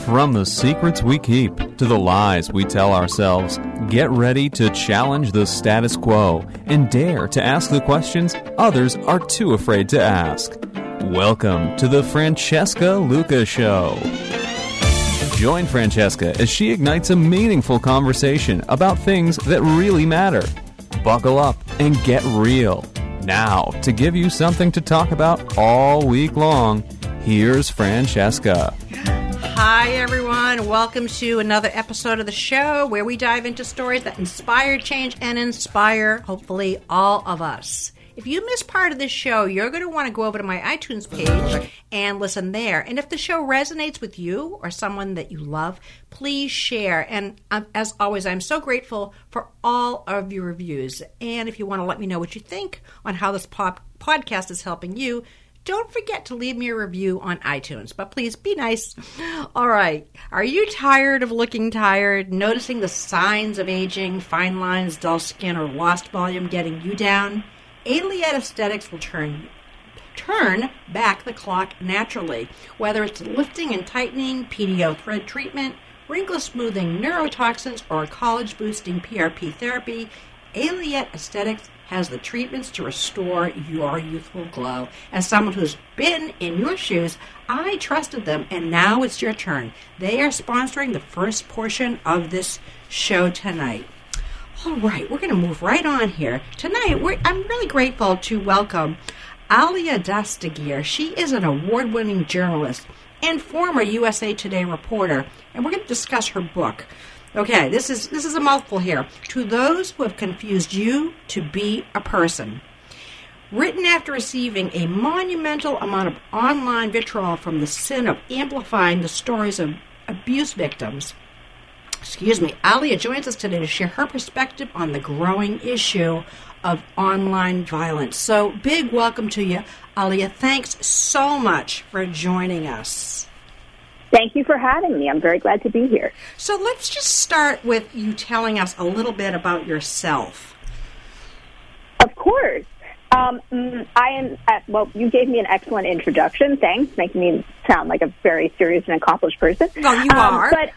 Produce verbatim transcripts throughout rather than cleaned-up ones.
From the secrets we keep to the lies we tell ourselves, get ready to challenge the status quo and dare to ask the questions others are too afraid to ask. Welcome to the Francesca Luca Show. Join Francesca as she ignites a meaningful conversation about things that really matter. Buckle up and get real. Now, to give you something to talk about all week long, here's Francesca. Hi, everyone. Welcome to another episode of the show where we dive into stories that inspire change and inspire, hopefully, all of us. If you miss part of this show, you're going to want to go over to my iTunes page and listen there. And if the show resonates with you or someone that you love, please share. And um, as always, I'm so grateful for all of your reviews. And if you want to let me know what you think on how this pop- podcast is helping you, don't forget to leave me a review on iTunes, but please be nice. All right. Are you tired of looking tired, noticing the signs of aging, fine lines, dull skin, or lost volume getting you down? Aliette Aesthetics will turn turn back the clock naturally. Whether it's lifting and tightening, P D O thread treatment, wrinkle smoothing, neurotoxins, or college-boosting P R P therapy, Aliette Aesthetics has the treatments to restore your youthful glow. As someone who's been in your shoes, I trusted them, and now it's your turn. They are sponsoring the first portion of this show tonight. All right, we're going to move right on here. Tonight, we're, I'm really grateful to welcome Alia Dastagir. She is an award-winning journalist and former U S A Today reporter, and we're going to discuss her book. Okay, this is this is a mouthful here. To Those Who Have Confused You to Be a Person. Written after receiving a monumental amount of online vitriol from the sin of amplifying the stories of abuse victims, excuse me, Alia joins us today to share her perspective on the growing issue of online violence. So, big welcome to you, Alia. Thanks so much for joining us. Thank you for having me. I'm very glad to be here. So let's just start with you telling us a little bit about yourself. Of course. Um, I am, at, well, you gave me an excellent introduction. Thanks, making me sound like a very serious and accomplished person. Well, you um, are. But,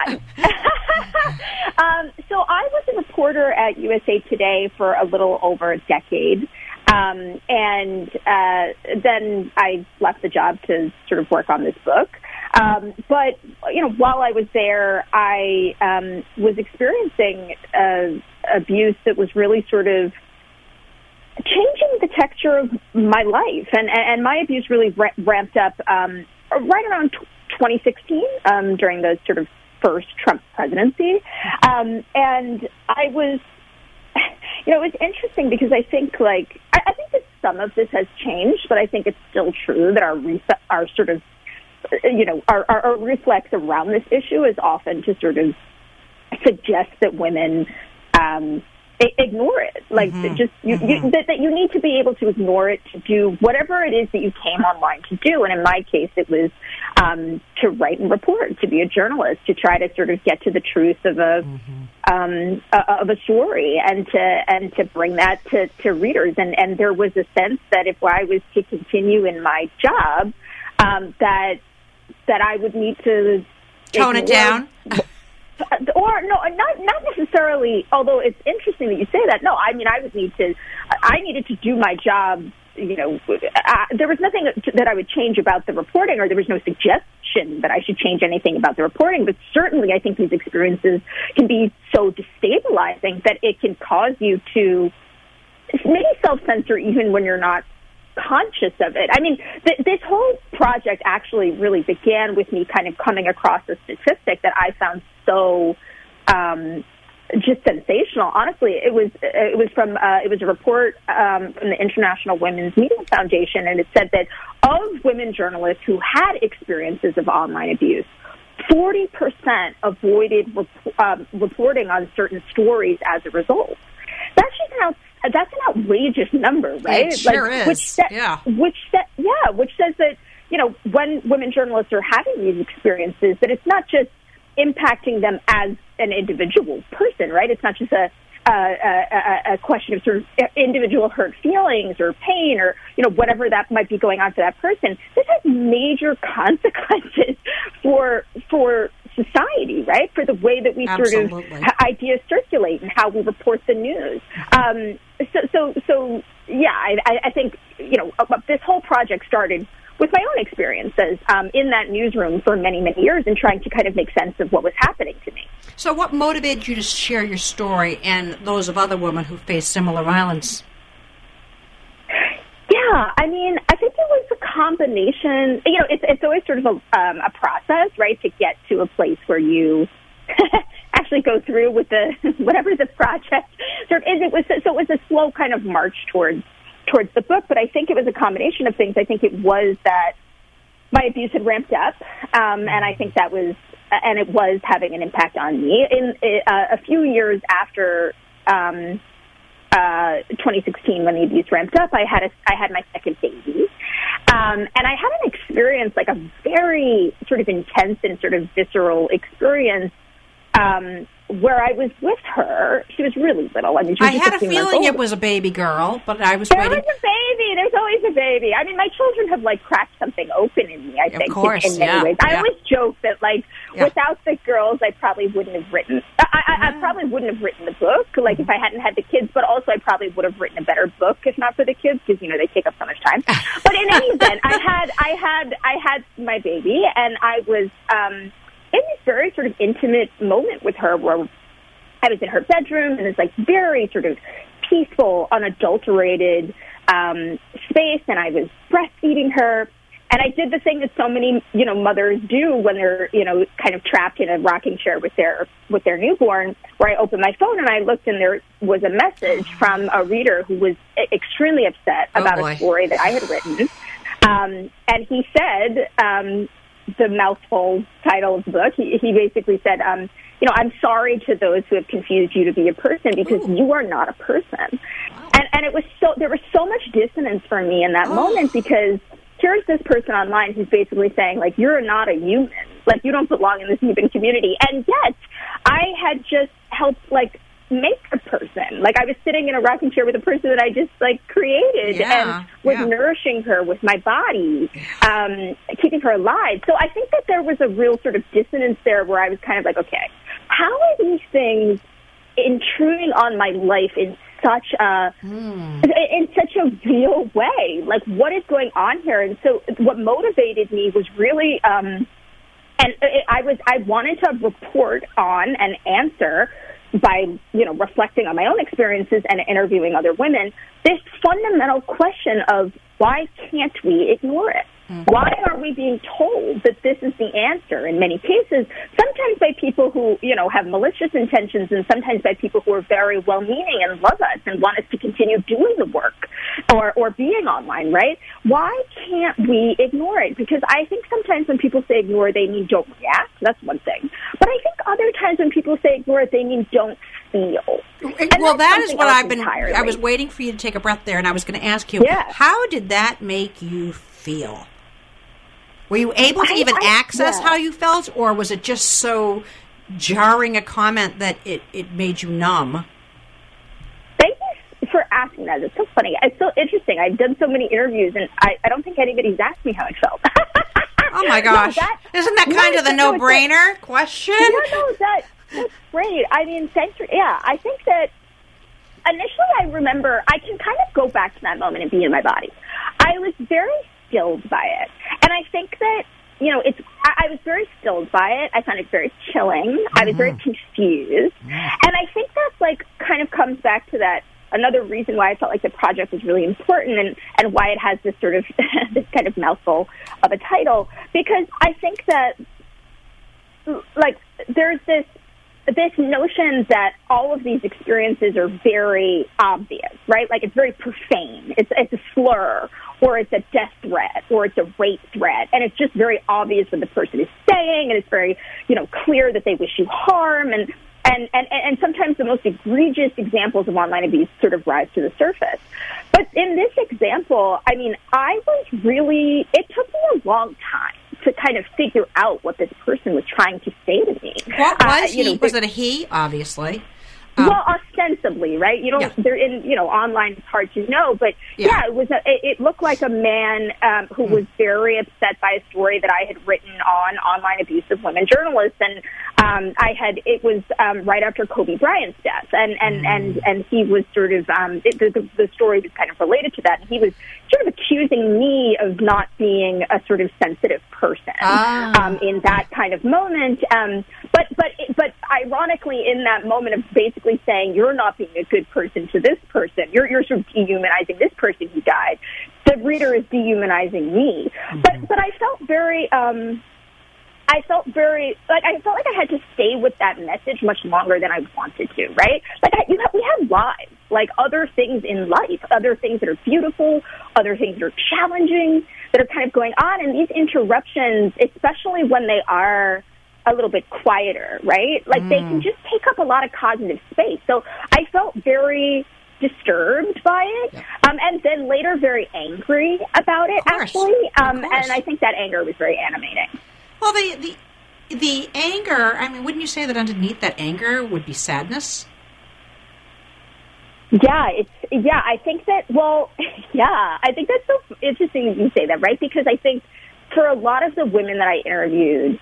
um, so I was a reporter at U S A Today for a little over a decade. Um, and uh, then I left the job to sort of work on this book. Um, but, you know, while I was there, I um, was experiencing uh, abuse that was really sort of changing the texture of my life. And, and my abuse really ra- ramped up um, right around twenty sixteen um, during the sort of first Trump presidency. Um, and I was, you know, it was interesting because I think, like, I, I think that some of this has changed, but I think it's still true that our re- our sort of you know, our, our, our reflex around this issue is often to sort of suggest that women um, I- ignore it. Like, mm-hmm. just you, mm-hmm. you, that, that you need to be able to ignore it to do whatever it is that you came online to do. And in my case, it was um, to write and report, to be a journalist, to try to sort of get to the truth of a mm-hmm. um, uh, of a story, and to and to bring that to, to readers. And and there was a sense that if I was to continue in my job, um, that that I would need to tone it down, or no, not not necessarily. Although it's interesting that you say that. No, I mean I would need to. I needed to do my job. You know, uh, there was nothing that I would change about the reporting, or there was no suggestion that I should change anything about the reporting. But certainly, I think these experiences can be so destabilizing that it can cause you to maybe self-censor even when you're not conscious of it. I mean, th- this whole project actually really began with me kind of coming across a statistic that I found so um, just sensational. Honestly, it was it was from uh, it was a report um, from the International Women's Media Foundation, and it said that of women journalists who had experiences of online abuse, forty percent avoided rep- um, reporting on certain stories as a result. That's just an out- that's an outrageous number, right? It sure like, is. Which sa- yeah. Which sa- yeah, which says that, you know, when women journalists are having these experiences, that it's not just impacting them as an individual person, right? It's not just a a, a, a question of sort of individual hurt feelings or pain or, you know, whatever that might be going on for that person. This has major consequences for for society, right? For the way that we Absolutely. sort of ideas circulate and how we report the news. Um, so, so, so, yeah, I, I think, you know, this whole project started with my own experiences um, in that newsroom for many, many years and trying to kind of make sense of what was happening to me. So what motivated you to share your story and those of other women who face similar violence? Yeah, I mean, I think it was a combination. You know, it's it's always sort of a, um, a process, right, to get to a place where you actually go through with the whatever the project sort of is. It was so it was a slow kind of march towards towards the book, but I think it was a combination of things. I think it was that my abuse had ramped up, um, and I think that was, and it was having an impact on me. In uh, a few years after um, uh, twenty sixteen, when the abuse ramped up, I had a, I had my second baby, um, and I had an experience, like a very sort of intense and sort of visceral experience. Um, where I was with her, she was really little. I mean, she was I just had a feeling it was a baby girl, but I was there waiting. There was a baby. There's always a baby. I mean, my children have, like, cracked something open in me, I think, of course, in, in many yeah, ways. I yeah. always joke that, like, yeah. without the girls, I probably wouldn't have written, I, I, I probably wouldn't have written the book, like, if I hadn't had the kids, but also I probably would have written a better book if not for the kids, because, you know, they take up so much time. But in any event, I had, I had, I had my baby, and I was, um, in this very sort of intimate moment with her where I was in her bedroom in this, like, very sort of peaceful, unadulterated um, space, and I was breastfeeding her. And I did the thing that so many, you know, mothers do when they're, you know, kind of trapped in a rocking chair with their with their newborn, where I opened my phone and I looked and there was a message from a reader who was extremely upset oh, about boy. a story that I had written. Um, and he said, um, the mouthful title of the book, he, he basically said, um, you know, I'm sorry to those who have confused you to be a person because Ooh. you are not a person. Wow. And and it was so, there was so much dissonance for me in that oh. moment, because here's this person online who's basically saying, like, you're not a human. Like, you don't belong in this human community. And yet, I had just helped, like, make a person. Like, I was sitting in a rocking chair with a person that I just, like, created yeah, and was yeah. nourishing her with my body, um, keeping her alive. So I think that there was a real sort of dissonance there where I was kind of like, okay, how are these things intruding on my life in such a mm. in such a real way? Like, what is going on here? And so what motivated me was really, um, and it, I was I wanted to report on and answer by, you know, reflecting on my own experiences and interviewing other women, this fundamental question of why can't we ignore it? Mm-hmm. Why are we being told that this is the answer in many cases, sometimes by people who, you know, have malicious intentions and sometimes by people who are very well-meaning and love us and want us to continue doing the work or, or being online, right? Why can't we ignore it? Because I think sometimes when people say ignore, they mean don't react. That's one thing. But I think other times when people say ignore it, they mean don't feel. And well, that is what I've been, entirely. I was waiting for you to take a breath there, and I was going to ask you, yeah. how did that make you feel? Were you able to even I, I, access yeah. how you felt, or was it just so jarring a comment that it, it made you numb? Thank you for asking that. It's so funny. It's so interesting. I've done so many interviews, and I, I don't think anybody's asked me how I felt. Oh, my gosh. No, that, Isn't that kind no, of the no, no-brainer question? No, no, that, that's great. I mean, thanks for, yeah, I think that initially I remember, I can kind of go back to that moment and be in my body. I was very stilled by it. And I think that, you know, it's, I, I was very stilled by it. I found it very chilling. Mm-hmm. I was very confused. Mm-hmm. And I think that's, like, kind of comes back to that, another reason why I felt like the project was really important and, and why it has this sort of, this kind of mouthful of a title. Because I think that, like, there's this, this notion that all of these experiences are very obvious, right? Like, it's very profane. It's, it's a slur, or it's a death threat, or it's a rape threat. And it's just very obvious what the person is saying, and it's very, you know, clear that they wish you harm. And, and, and, and sometimes the most egregious examples of online abuse sort of rise to the surface. But in this example, I mean, I was really, it took me a long time to kind of figure out what this person was trying to say to me. What was uh, he? You know, was it a he, obviously? Um, well, ostensibly, right? You don't, yeah. they're in, you know, online, it's hard to know, but yeah, yeah it was, a, it, it looked like a man um, who mm. was very upset by a story that I had written on online abuse of women journalists. And um, I had, it was um, right after Kobe Bryant's death. And, and, mm. and, and he was sort of, um, it, the, the story was kind of related to that. And he was sort of accusing me of not being a sort of sensitive person ah. um, in that kind of moment. Um, but, but, but ironically, in that moment of basically saying, you're not being a good person to this person, you're, you're sort of dehumanizing this person who died, the reader is dehumanizing me. Mm-hmm. But, but I felt very, um, I felt very, like, I felt like I had to stay with that message much longer than I wanted to, right? Like, I, you know, we have lives, like other things in life, other things that are beautiful, other things that are challenging, that are kind of going on. And these interruptions, especially when they are a little bit quieter, right? Like, mm. they can just take up a lot of cognitive space. So I felt very disturbed by it, yeah. um, and then later very angry about it, actually. Um, and I think that anger was very animating. Well, the, the the anger, I mean, wouldn't you say that underneath that anger would be sadness? Yeah, it's yeah, I think that, well, yeah, I think that's so interesting that you say that, right? Because I think for a lot of the women that I interviewed,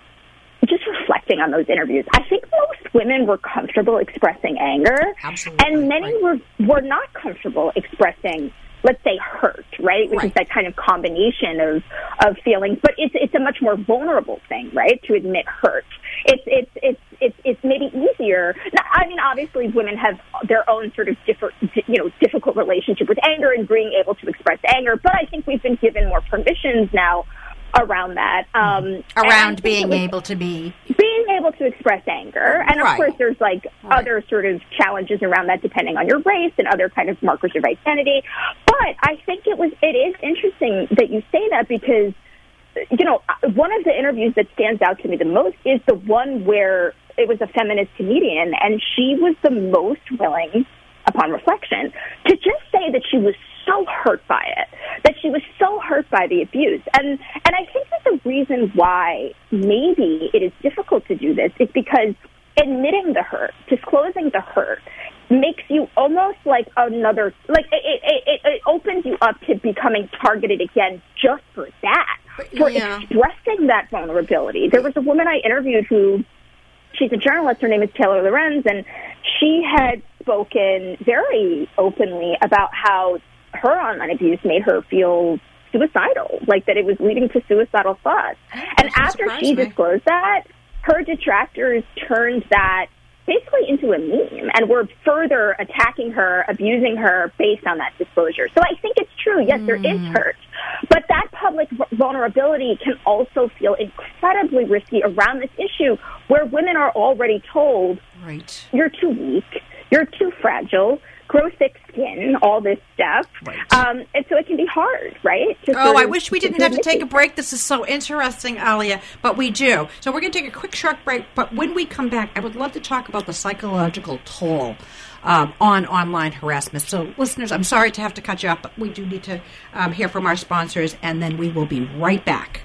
just reflecting on those interviews, I think most women were comfortable expressing anger. Absolutely. And many right. were were not comfortable expressing, let's say, hurt, right? Which right. is that kind of combination of, of feelings. But it's it's a much more vulnerable thing, right, to admit hurt. It's it's it's it's it's maybe easier. Now, I mean, obviously, women have their own sort of different, you know, difficult relationship with anger and being able to express anger. But I think we've been given more permissions now around that. Um, around being was, able to be... Being able to express anger. And, of right. course, there's, like, right. other sort of challenges around that depending on your race and other kind of markers of identity. But I think it was it is interesting that you say that because, you know, one of the interviews that stands out to me the most is the one where it was a feminist comedian, and she was the most willing, upon reflection, to just say that she was so hurt by it, that she was so hurt by the abuse. And and I think that the reason why maybe it is difficult to do this is because admitting the hurt, disclosing the hurt, makes you almost like another, like it, it, it, it opens you up to becoming targeted again just for that, for yeah. expressing that vulnerability. There was a woman I interviewed who, she's a journalist, her name is Taylor Lorenz, and she had spoken very openly about how her online abuse made her feel suicidal, like that it was leading to suicidal thoughts. And after she me. disclosed that, her detractors turned that basically into a meme and were further attacking her, abusing her based on that disclosure. So I think it's true. Yes, mm. there is hurt. But that public vulnerability can also feel incredibly risky around this issue where women are already told, right. you're too weak, you're too fragile, grow thick skin, all this stuff. Right. Um, and so it can be hard, right? To oh, I wish we didn't have to take a break. This is so interesting, Alia, but we do. So we're going to take a quick, short break, but when we come back, I would love to talk about the psychological toll um, on online harassment. So listeners, I'm sorry to have to cut you off, but we do need to um, hear from our sponsors, and then we will be right back.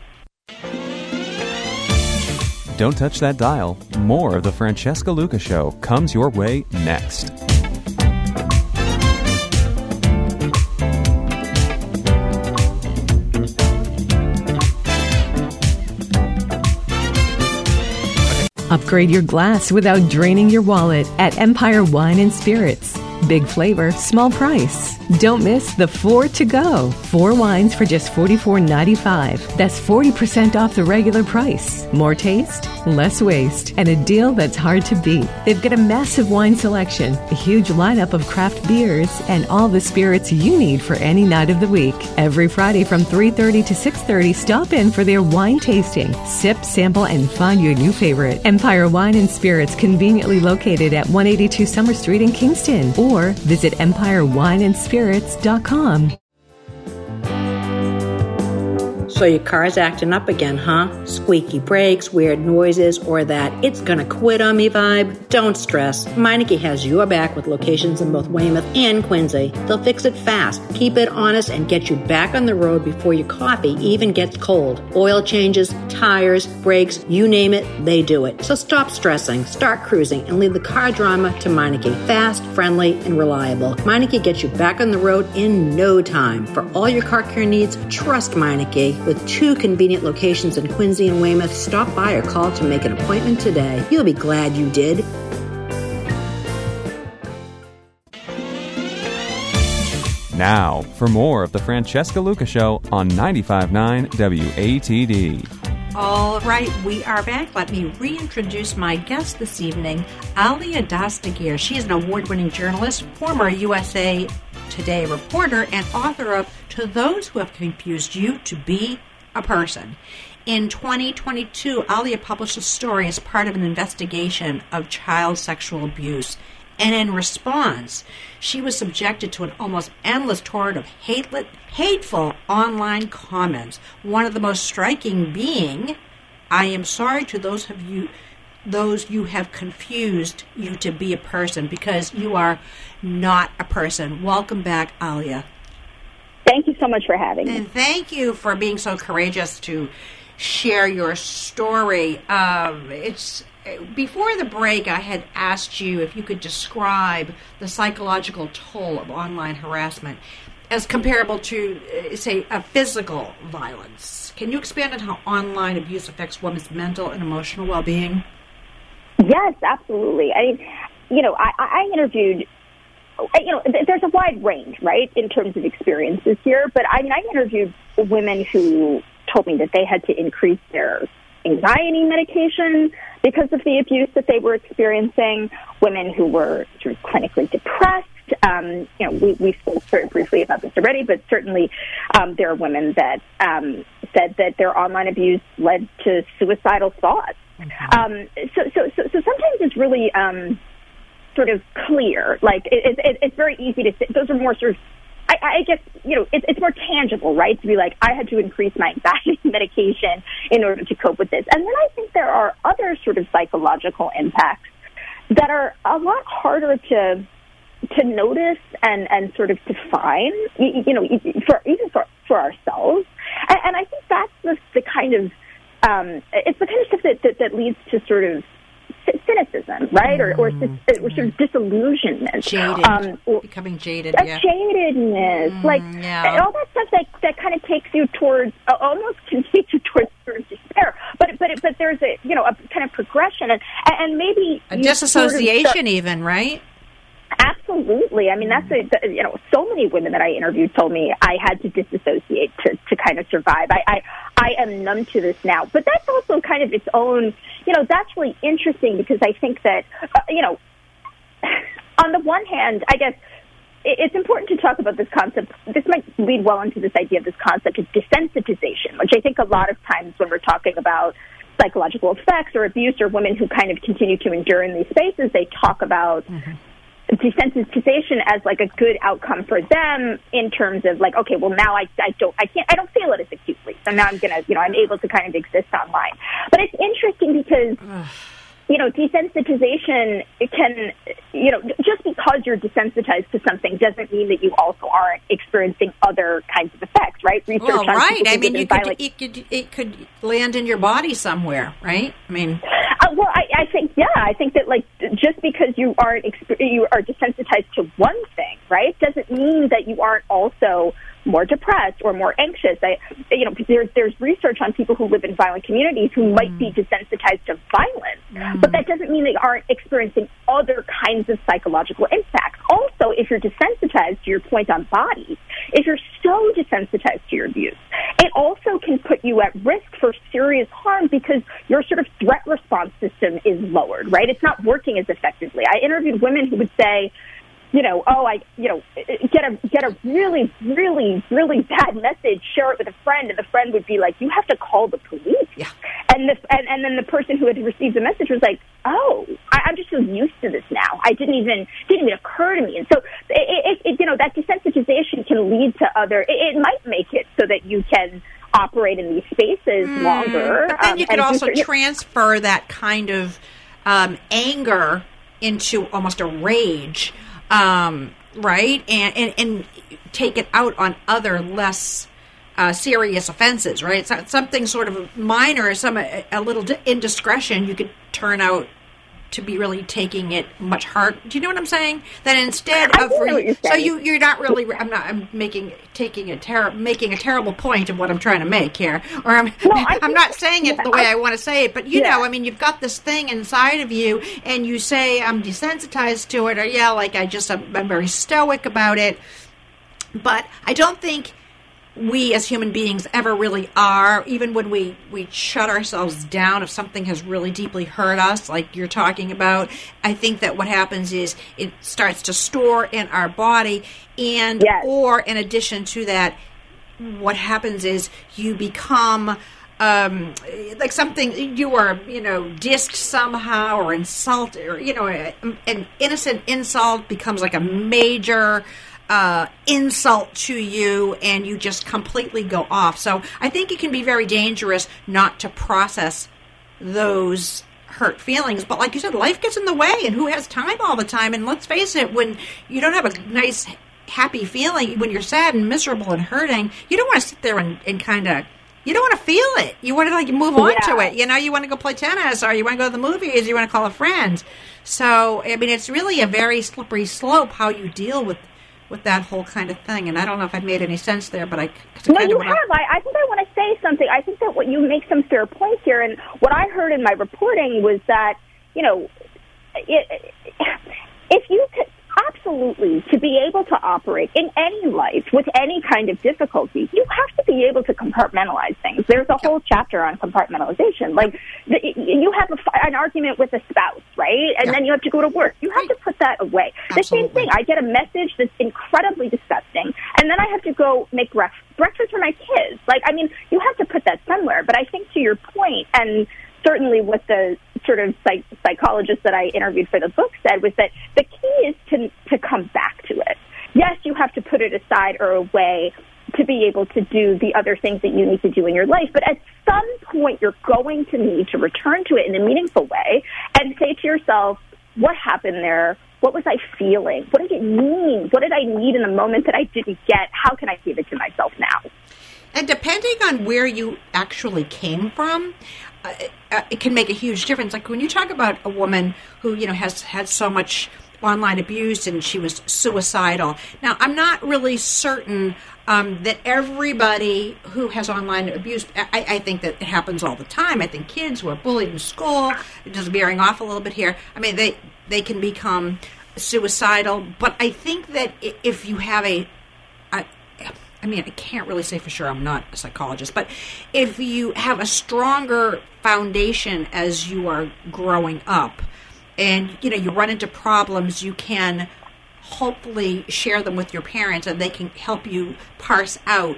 Don't touch that dial. More of the Francesca Luca Show comes your way next. Upgrade your glass without draining your wallet at Empire Wine and Spirits. Big flavor, small price. Don't miss the four to go. Four wines for just forty-four ninety-five. That's forty percent off the regular price. More taste, less waste, and a deal that's hard to beat. They've got a massive wine selection, a huge lineup of craft beers, and all the spirits you need for any night of the week. Every Friday from three thirty to six thirty, stop in for their wine tasting. Sip, sample, and find your new favorite. Empire Wine and Spirits, conveniently located at one eighty-two Summer Street in Kingston, or visit empire wine and spirits dot com. So your car's acting up again, huh? Squeaky brakes, weird noises, or that it's gonna quit on me vibe? Don't stress. Meineke has your back with locations in both Weymouth and Quincy. They'll fix it fast, keep it honest, and get you back on the road before your coffee even gets cold. Oil changes, tires, brakes, you name it, they do it. So stop stressing, start cruising, and leave the car drama to Meineke. Fast, friendly, and reliable. Meineke gets you back on the road in no time. For all your car care needs, trust Meineke. With two convenient locations in Quincy and Weymouth, stop by or call to make an appointment today. You'll be glad you did. Now, for more of the Francesca Luca Show on ninety-five point nine W A T D. All right, we are back. Let me reintroduce my guest this evening, Alia Dastagir. She is an award-winning journalist, former U S A Today reporter, and author of To Those Who Have Confused You to Be a Person. In twenty twenty-two, Alia published a story as part of an investigation of child sexual abuse. And in response, she was subjected to an almost endless torrent of hateless, hateful online comments. One of the most striking being, "I am sorry to those of you, those you have confused you to be a person, because you are not a person." Welcome back, Alia. Thank you so much for having me. And thank you for being so courageous to share your story. Um, it's Before the break, I had asked you if you could describe the psychological toll of online harassment as comparable to, say, a physical violence. Can you expand on how online abuse affects women's mental and emotional well-being? Yes, absolutely. I mean, you know, I, I interviewed, you know, there's a wide range, right, in terms of experiences here. But I mean, I interviewed women who told me that they had to increase their anxiety medication because of the abuse that they were experiencing, women who were sort of clinically depressed. Um, you know, we, we spoke very briefly about this already, but certainly um, there are women that um, said that their online abuse led to suicidal thoughts. Mm-hmm. Um, so, so, so, so sometimes it's really um, sort of clear. Like, it, it, it's very easy to say. Those are more sort of, I, I guess, you know, it, it's more tangible, right? To be like, I had to increase my anxiety medication in order to cope with this. And then I think there are other sort of psychological impacts that are a lot harder to to notice and, and sort of define, you, you know, for even for, for ourselves. And, and I think that's the, the kind of, um, it's the kind of stuff that, that, that leads to sort of cynicism, right? Or, or, mm, or sort of disillusionment. Jaded. Um, or, Becoming jaded, a yeah. jadedness. Mm, like, yeah. all that stuff that, that kind of takes you towards, uh, almost can take you towards sort of despair. But, but, but there's a, you know, a kind of progression. And, and maybe... A disassociation sort of even, right? Absolutely. I mean, that's, a, you know, so many women that I interviewed told me I had to disassociate to, to kind of survive. I, I, I am numb to this now. But that's also kind of its own, you know, that's really interesting because I think that, uh, you know, on the one hand, I guess it's important to talk about this concept. This might lead well into this idea of this concept of desensitization, which I think a lot of times when we're talking about psychological effects or abuse or women who kind of continue to endure in these spaces, they talk about mm-hmm. desensitization as like a good outcome for them in terms of like, okay, well now I, I don't, I can't, I don't feel it as acutely. So now I'm going to, you know, I'm able to kind of exist online. But it's interesting because, you know, desensitization, it can, you know, just because you're desensitized to something doesn't mean that you also aren't experiencing other kinds of effects, right? Research well, on right. I mean, you could, violent- it could, it could land in your body somewhere, right? I mean... Uh, well, I, I think, yeah, I think that, like, just because you aren't exp- you are desensitized to one thing, right, doesn't mean that you aren't also more depressed or more anxious. I, you know, there's there's research on people who live in violent communities who mm. might be desensitized to violence, mm. but that doesn't mean they aren't experiencing other kinds of psychological impacts. Also, if you're desensitized, to your point on bodies, if you're so desensitized to your abuse, it also can put you at risk for serious harm because your sort of threat response system is lowered, right? It's not working as effectively. I interviewed women who would say, you know, oh, I, you know, get a get a really, really, really bad message, share it with a friend, and the friend would be like, you have to call the police. Yeah. And the and, and then the person who had received the message was like, oh, I, I'm just so used to this now. I didn't even didn't even occur to me. And so, it, it, it, you know, that desensitization can lead to other. It, it might make it so that you can operate in these spaces mm, longer. But then um, you could also certain- transfer that kind of um, anger into almost a rage, um, right? And, and and take it out on other less uh, serious offenses, right? So, something sort of minor, some a, a little indiscretion, you could turn out to be really taking it much harder. Do you know what I'm saying? That instead I of know what you're so saying. you you're not really. I'm not. I'm making taking a ter- making a terrible point of what I'm trying to make here, or I'm No, I I'm think- not saying it the way I, I- want to say it. But you Yeah. know, I mean, you've got this thing inside of you, and you say I'm desensitized to it, or yeah, like I just I'm, I'm very stoic about it. But I don't think we as human beings ever really are, even when we, we shut ourselves down if something has really deeply hurt us, like you're talking about. I think that what happens is it starts to store in our body, and Yes. or in addition to that, what happens is you become um, like something, you are, you know, dissed somehow or insulted, or, you know, an innocent insult becomes like a major Uh, insult to you, and you just completely go off. So I think it can be very dangerous not to process those hurt feelings. But like you said, life gets in the way, and who has time all the time? And let's face it, when you don't have a nice, happy feeling, when you're sad and miserable and hurting, you don't want to sit there and, and kind of, you don't want to feel it. You want to like move on Yeah. to it. You know, you want to go play tennis, or you want to go to the movies, you want to call a friend. So, I mean, it's really a very slippery slope how you deal with with that whole kind of thing. And I don't know if I made any sense there, but I... No, kind you of have. I, I think I want to say something. I think that what you make some fair points here, and what I heard in my reporting was that, you know, it, if you could, absolutely, to be able to operate in any life with any kind of difficulty, you have to be able to compartmentalize things. There's a whole chapter on compartmentalization. Like, the, you have a, an argument with a spouse, right? And yeah. then you have to go to work. You have to put that away. Absolutely. The same thing. I get a message that's incredibly disgusting, and then I have to go make breakfast, breakfast for my kids. Like, I mean, you have to put that somewhere. But I think to your point, and certainly what the sort of psych- psychologist that I interviewed for the book said, was that the key is to to come back to it. Yes, you have to put it aside or away to be able to do the other things that you need to do in your life. But at some point, you're going to need to return to it in a meaningful way and say to yourself, what happened there? What was I feeling? What did it mean? What did I need in the moment that I didn't get? How can I give it to myself now? And depending on where you actually came from, uh, uh, it can make a huge difference. Like when you talk about a woman who, you know, has had so much online abuse and she was suicidal. Now, I'm not really certain um, that everybody who has online abuse, I, I think that it happens all the time. I think kids who are bullied in school, just veering off a little bit here, I mean, they, they can become suicidal. But I think that if you have a, a I mean, I can't really say for sure, I'm not a psychologist, but if you have a stronger foundation as you are growing up and, you know, you run into problems, you can hopefully share them with your parents and they can help you parse out,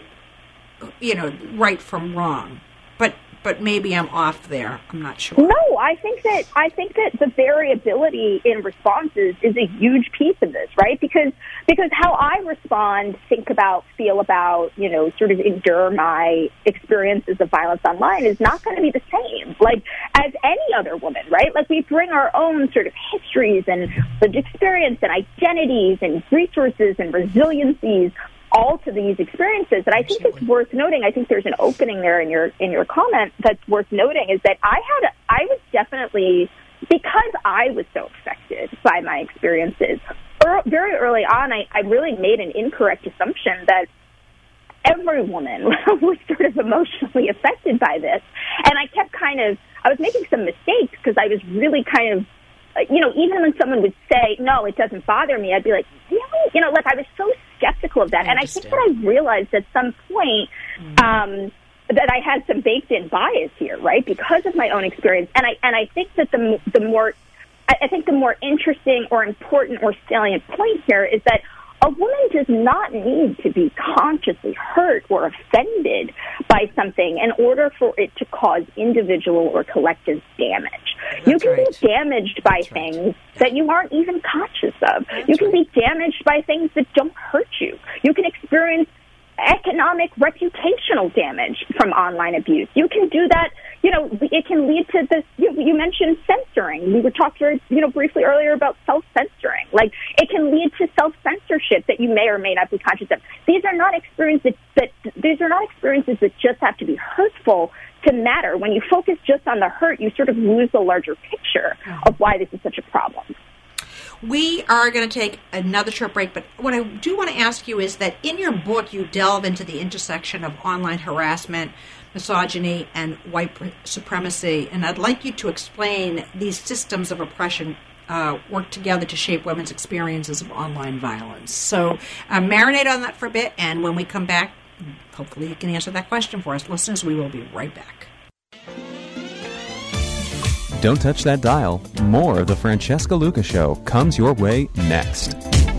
you know, right from wrong. But but maybe I'm off there. I'm not sure. No, I think that I think that the variability in responses is a huge piece of this, right? Because because how I respond, think about, feel about, you know, sort of endure my experiences of violence online is not going to be the same, like, as any other woman, right? Like, we bring our own sort of histories and lived experience and identities and resources and resiliencies all to these experiences. And I think it's worth noting, I think there's an opening there in your in your comment that's worth noting, is that I had, a, I was definitely, because I was so affected by my experiences, er, very early on, I, I really made an incorrect assumption that every woman was sort of emotionally affected by this. And I kept kind of, I was making some mistakes because I was really kind of, you know, even when someone would say, no, it doesn't bother me, I'd be like, really? You know, like I was so skeptical of that. I and I think that I realized at some point um, that I had some baked-in bias here, right, because of my own experience. And I and I think that the the more, I think the more interesting or important or salient point here is that a woman does not need to be consciously hurt or offended by something in order for it to cause individual or collective damage. That's you can right. be damaged by That's things right. that you aren't even conscious of. That's you can right. be damaged by things that don't hurt you. You can experience economic, reputational damage from online abuse. You can do that. You know, it can lead to this. You, you mentioned censoring. We were talking very, you know, briefly earlier about self-censoring. Like, it can lead to self-censorship that you may or may not be conscious of. These are not experiences that, that these are not experiences that just have to be hurtful to matter. When you focus just on the hurt, you sort of lose the larger picture of why this is such a problem. We are going to take another short break, but what I do want to ask you is that in your book, you delve into the intersection of online harassment, misogyny, and white supremacy, and I'd like you to explain these systems of oppression uh, work together to shape women's experiences of online violence. So uh, marinate on that for a bit, and when we come back, hopefully you can answer that question for us. Listeners, we will be right back. Don't touch that dial. More of the Francesca Luca Show comes your way next.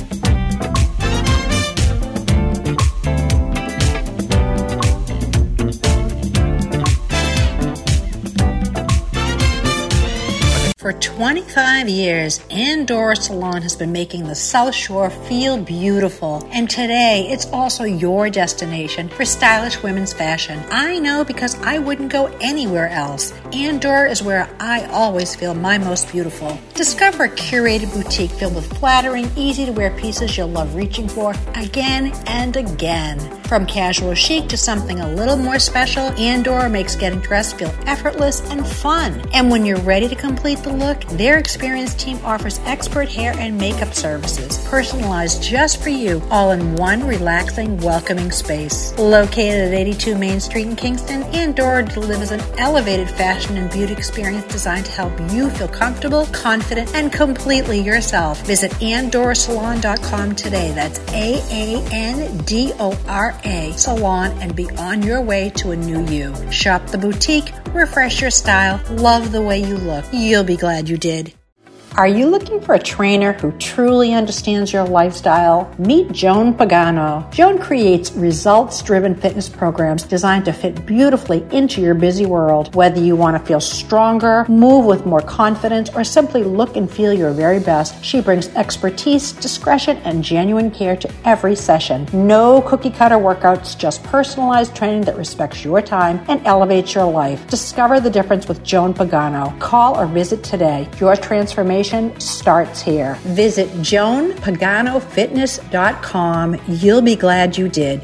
For twenty-five years, Andor Salon has been making the South Shore feel beautiful. And today, it's also your destination for stylish women's fashion. I know because I wouldn't go anywhere else. Andor is where I always feel my most beautiful. Discover a curated boutique filled with flattering, easy-to-wear pieces you'll love reaching for again and again. From casual chic to something a little more special, Andor makes getting dressed feel effortless and fun. And when you're ready to complete the look, their experienced team offers expert hair and makeup services, personalized just for you, all in one relaxing, welcoming space. Located at eighty-two Main Street in Kingston, Andor delivers an elevated fashion and beauty experience designed to help you feel comfortable, confident, and completely yourself. Visit andor salon dot com today. That's A A N D O R A Salon, and be on your way to a new you. Shop the boutique, refresh your style, love the way you look. You'll be glad you did. Are you looking for a trainer who truly understands your lifestyle? Meet Joan Pagano. Joan creates results-driven fitness programs designed to fit beautifully into your busy world. Whether you want to feel stronger, move with more confidence, or simply look and feel your very best, she brings expertise, discretion, and genuine care to every session. No cookie-cutter workouts, just personalized training that respects your time and elevates your life. Discover the difference with Joan Pagano. Call or visit today. Your transformation starts here. Visit joan pagano fitness dot com. You'll be glad you did.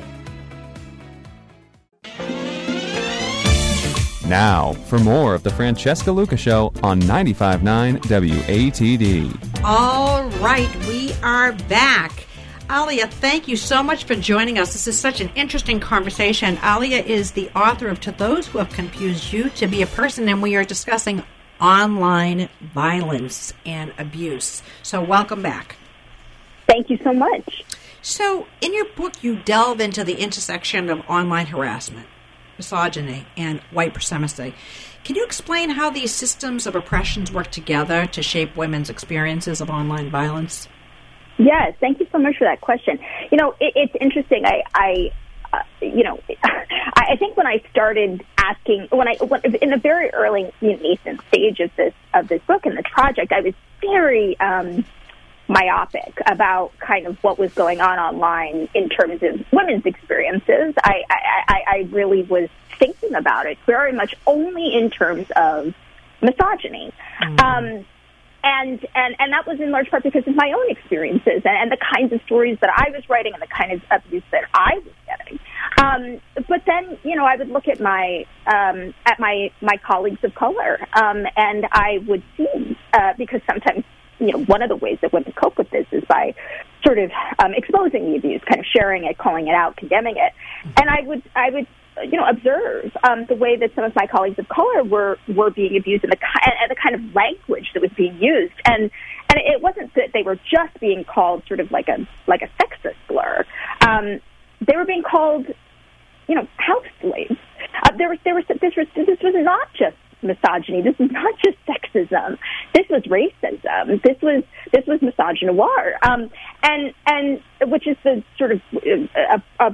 Now, for more of the Francesca Luca Show on ninety-five point nine W A T D. All right, we are back. Alia, thank you so much for joining us. This is such an interesting conversation. Alia is the author of To Those Who Have Confused You to Be a Person, and we are discussing online violence and abuse. So welcome back. Thank you so much. So in your book, you delve into the intersection of online harassment, misogyny, and white supremacy. Can you explain how these systems of oppressions work together to shape women's experiences of online violence? Yes, thank you so much for that question. You know, it, it's interesting. I, I uh, you know, I, I think when I started asking, when I when, in the very early nascent stage of this of this book and the project, I was very um, myopic about kind of what was going on online in terms of women's experiences. I, I, I, I really was thinking about it very much only in terms of misogyny. Mm. Um, And, and and that was in large part because of my own experiences and, and the kinds of stories that I was writing and the kind of abuse that I was getting. Um, but then, you know, I would look at my um, at my, my colleagues of color, um, and I would see, uh, because sometimes, you know, one of the ways that women cope with this is by sort of um, exposing the abuse, kind of sharing it, calling it out, condemning it. And I would I would you know, observe um, the way that some of my colleagues of color were, were being abused and the, and the kind of language that was being used. And and it wasn't that they were just being called sort of like a like a sexist slur. Um, they were being called, you know, house slaves. Uh, there was there was this was this was not just misogyny. This was not just sexism. This was racism. This was this was misogynoir. Um, and and which is the sort of a, a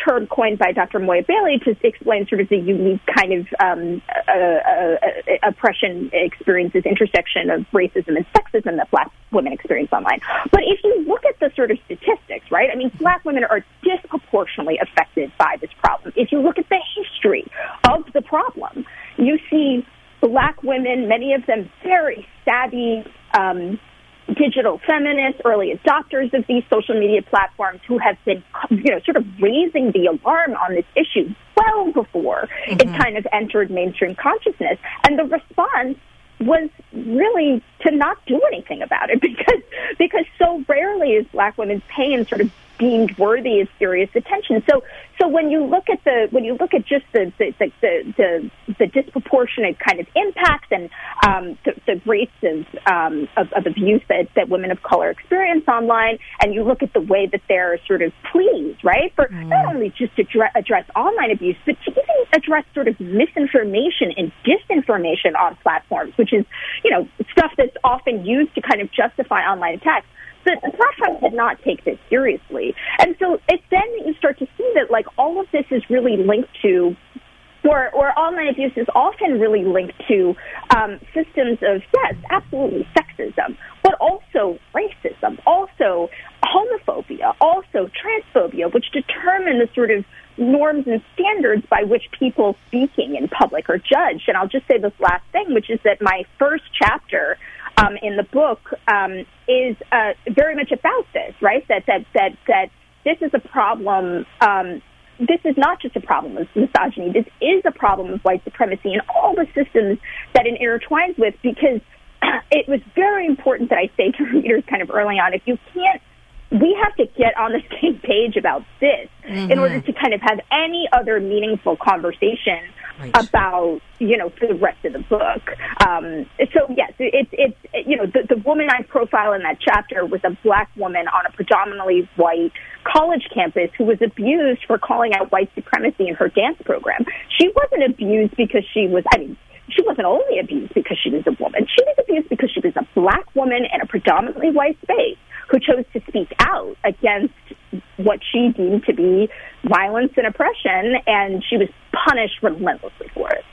term coined by Doctor Moya Bailey to explain sort of the unique kind of um, uh, uh, oppression experiences, intersection of racism and sexism that Black women experience online. But if you look at the sort of statistics, right, I mean, Black women are disproportionately affected by this problem. If you look at the history of the problem, you see Black women, many of them very savvy, um, digital feminists, early adopters of these social media platforms who have been, you know, sort of raising the alarm on this issue well before mm-hmm. it kind of entered mainstream consciousness. And the response was really to not do anything about it because because so rarely is Black women's pain sort of deemed worthy of serious attention. So so when you look at the when you look at just the the the, the, the disproportionate kind of impacts and um, the, the rates of, um, of of abuse that, that women of color experience online, and you look at the way that they're sort of pleased, right, for mm. not only just to address, address online abuse, but to even address sort of misinformation and disinformation on platforms, which is, you know, stuff that's often used to kind of justify online attacks. The platforms did not take this seriously. And so it's then that you start to see that, like, all of this is really linked to, or, or online abuse is often really linked to um, systems of, yes, absolutely sexism, but also racism, also homophobia, also transphobia, which determine the sort of norms and standards by which people speaking in public are judged. And I'll just say this last thing, which is that my first chapter um, in the book um, is uh, very much about this, right? That that that that this is a problem. Um, this is not just a problem of misogyny. This is a problem of white supremacy and all the systems that it intertwines with. Because it was very important that I say to readers kind of early on, if you can't. We have to get on the same page about this mm-hmm. in order to kind of have any other meaningful conversation right. about, you know, for the rest of the book. Um, so, yes, it's, it's you know, the, the woman I profile in that chapter was a Black woman on a predominantly white college campus who was abused for calling out white supremacy in her dance program. She wasn't abused because she was, I mean, she wasn't only abused because she was a woman. She was abused because she was a Black woman in a predominantly white space who chose to speak out against what she deemed to be violence and oppression, and she was punished relentlessly for it.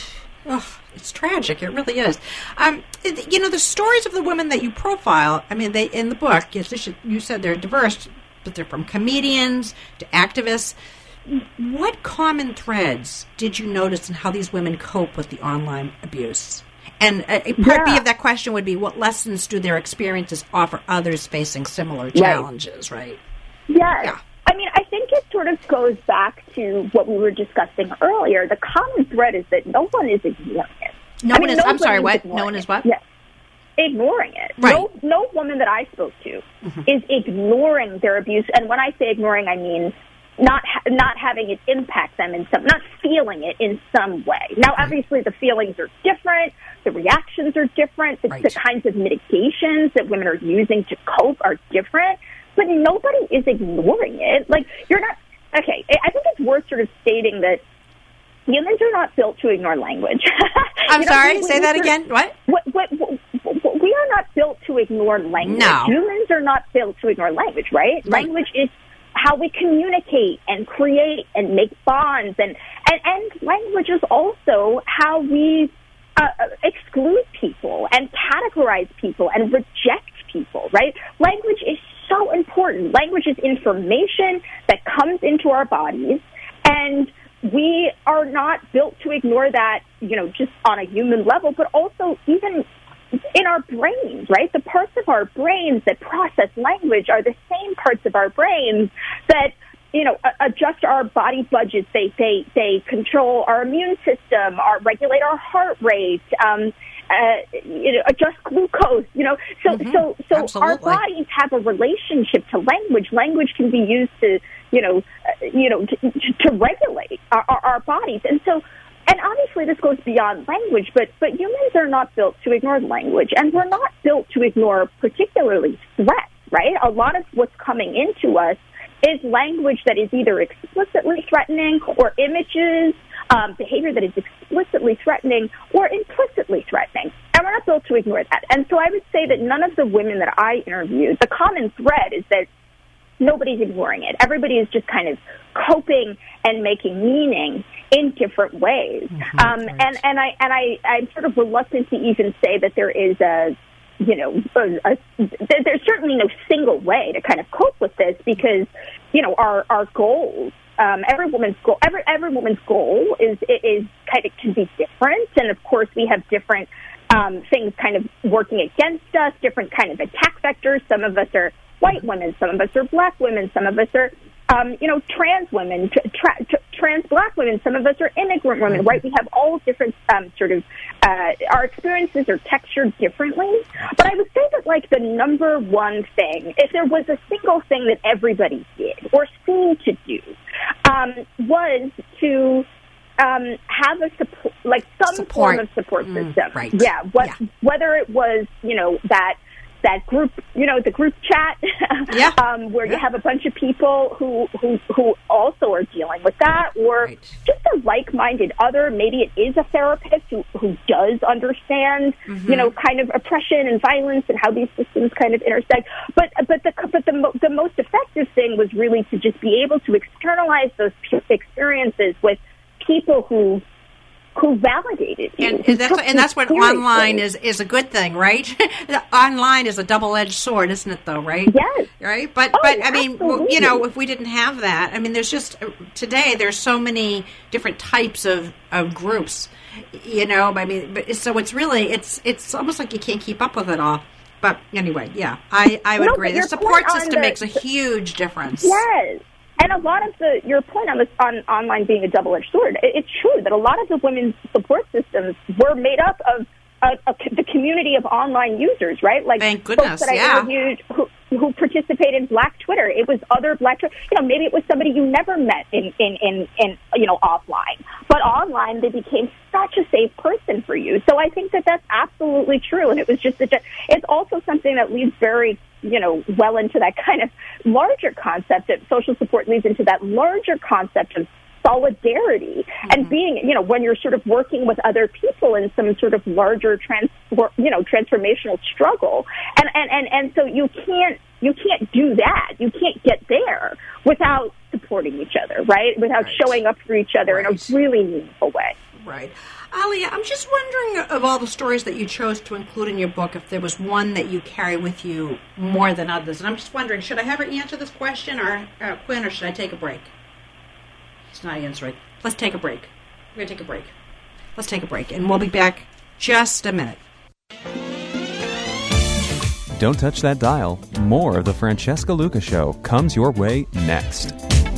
Oh, it's tragic. It really is. Um, you know, the stories of the women that you profile, I mean, they in the book, yes, you said they're diverse, but they're from comedians to activists. What common threads did you notice in how these women cope with the online abuse? And a part yeah. B of that question would be, what lessons do their experiences offer others facing similar challenges, right? right? Yes. Yeah. I mean, I think it sort of goes back to what we were discussing earlier. The common thread is that no one is ignoring it. No I one mean, is, I'm sorry, what? No one it. is what? Yes. Ignoring it. Right. No, no woman that I spoke to mm-hmm. is ignoring their abuse. And when I say ignoring, I mean not ha- not having it impact them in some, not feeling it in some way. Now, right. obviously, the feelings are different. The reactions are different. The, right. the kinds of mitigations that women are using to cope are different. But nobody is ignoring it. Like, you're not, okay, I think it's worth sort of stating that humans are not built to ignore language. I'm you know, sorry, we, say we, that we, again. What? What, what, what? We are not built to ignore language. No. Humans are not built to ignore language, right? right? Language is how we communicate and create and make bonds. And, and, and language is also how we uh, exclude people and categorize people and reject people, right? Language is so important. Language is information that comes into our bodies, and we are not built to ignore that, you know, just on a human level, but also even in our brains, right? The parts of our brains that process language are the same parts of our brains that, you know, adjust our body budgets. They they they control our immune system, our regulate our heart rate, um, uh, you know, adjust glucose. You know, so mm-hmm. so so Absolutely. our bodies have a relationship to language. Language can be used to, you know, uh, you know, to, to regulate our, our, our bodies, and so. And obviously this goes beyond language, but, but humans are not built to ignore language, and we're not built to ignore particularly threats, right? A lot of what's coming into us is language that is either explicitly threatening or images, um, behavior that is explicitly threatening or implicitly threatening. And we're not built to ignore that. And so I would say that none of the women that I interviewed, the common thread is that nobody's ignoring it. Everybody is just kind of coping and making meaning in different ways. Mm-hmm, um, right. and, and I, and I, I'm sort of reluctant to even say that there is a, you know, a, a, there's certainly no single way to kind of cope with this because, you know, our, our goals, um, every woman's goal, every, every woman's goal is, is kind of can be different. And of course we have different, um, things kind of working against us, different kind of attack vectors. Some of us are white women, some of us are black women, some of us are, um, you know, trans women, tra- tra- trans black women, some of us are immigrant women, right? We have all different um, sort of, uh, our experiences are textured differently. But I would say that, like, the number one thing, if there was a single thing that everybody did or seemed to do, um, was to um, have a support, like some Support. form of support Mm, system. right. Yeah, what, Yeah. Whether it was, you know, that that group, you know, the group chat, Yeah. um, where Yeah. you have a bunch of people who, who, who also are dealing with that, or Right. just a like-minded other. Maybe it is a therapist who, who does understand, Mm-hmm. you know, kind of oppression and violence and how these systems kind of intersect. But, but the, but the, mo- the most effective thing was really to just be able to externalize those p- experiences with people who, who validated you. And, who and that's took and that's what you seriously. online is is a good thing, right? Online is a double-edged sword, isn't it? Though, right? Yes. Right. But Oh, but I mean, w- you know, absolutely. if we didn't have that, I mean, there's just today there's so many different types of, of groups. You know, I mean, but so it's really it's it's almost like you can't keep up with it all. But anyway, yeah, I, I would No, agree. but The your support point on system the- makes a huge difference. Yes. And a lot of the, your point on this, on online being a double-edged sword, it, it's true that a lot of the women's support systems were made up of a, a, the community of online users, right? Like Thank goodness, folks that I yeah. interviewed who, who participate in Black Twitter. It was other Black Twitter, you know, maybe it was somebody you never met in, in, in, in, you know, offline. But online, they became such a safe person for you. So I think that that's absolutely true. And it was just, a, it's also something that leads very, you know, well into that kind of larger concept that social support leads into that larger concept of solidarity mm-hmm. and being, you know, when you're sort of working with other people in some sort of larger trans, you know, transformational struggle. And, and, and, and so you can't, you can't do that. You can't get there without supporting each other, right? Without Right. showing up for each other Right. in a really meaningful way. Right. Alia, I'm just wondering, of all the stories that you chose to include in your book, if there was one that you carry with you more than others. And I'm just wondering, should I have her answer this question, or uh, Quinn, or should I take a break? It's not answering. Let's take a break. We're going to take a break. Let's take a break, and we'll be back just a minute. Don't touch that dial. More of the Francesca Luca Show comes your way next.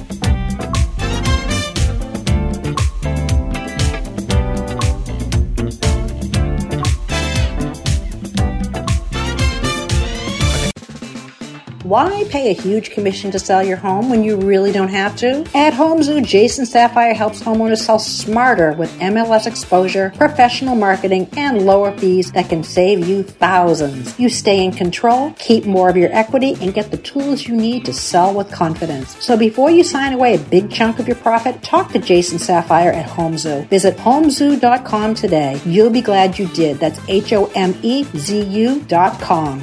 Why pay a huge commission to sell your home when you really don't have to? At HomeZoo, Jason Sapphire helps homeowners sell smarter with M L S exposure, professional marketing, and lower fees that can save you thousands. You stay in control, keep more of your equity, and get the tools you need to sell with confidence. So before you sign away a big chunk of your profit, talk to Jason Sapphire at HomeZoo. Visit homezoo dot com today. You'll be glad you did. That's H O M E Z U dot com.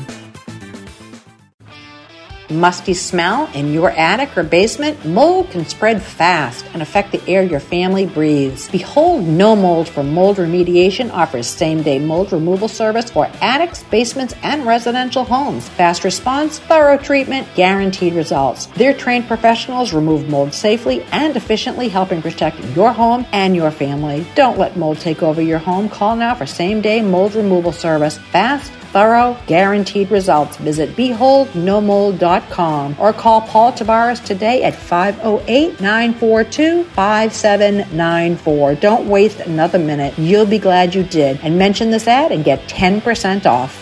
Musty smell in your attic or basement? Mold can spread fast and affect the air your family breathes. Behold No Mold for Mold Remediation offers same-day mold removal service for attics, basements, and residential homes. Fast response, thorough treatment, guaranteed results. Their trained professionals remove mold safely and efficiently, helping protect your home and your family. Don't let mold take over your home. Call now for same-day mold removal service. Fast, thorough, guaranteed results. Visit behold no mold dot com or call Paul Tavares today at five oh eight, nine four two, five seven nine four. Don't waste another minute. You'll be glad you did. And mention this ad and get ten percent off.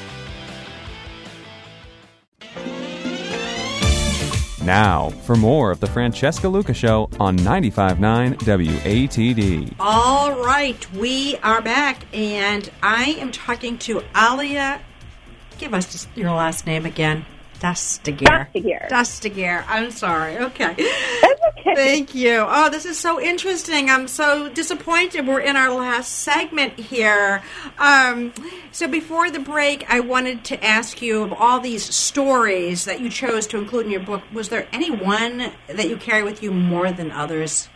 Now, for more of the Francesca Luca Show on ninety-five point nine W A T D. All right, we are back, and I am talking to Alia. Give us just your last name again. Dastagir. Dastagir. Dastagir. I'm sorry. Okay. That's Thank you. Oh, this is so interesting. I'm so disappointed we're in our last segment here. Um, so before the break, I wanted to ask you, of all these stories that you chose to include in your book, was there any one that you carry with you more than others?